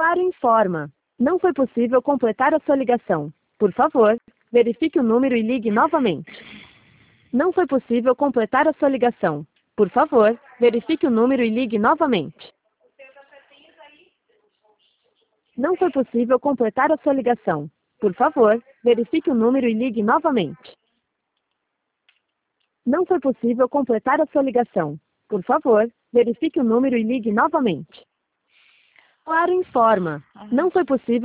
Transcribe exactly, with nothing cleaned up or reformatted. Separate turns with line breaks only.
Claro informa. Não foi possível completar a sua ligação. Por favor, verifique o número e ligue novamente. Não foi possível completar a sua ligação. Por favor, verifique o número e ligue novamente. Não foi possível completar a sua ligação. Por favor, verifique o número e ligue novamente. Não foi possível completar a sua ligação. Por favor, verifique o número e ligue novamente. Claro informa. Não foi possível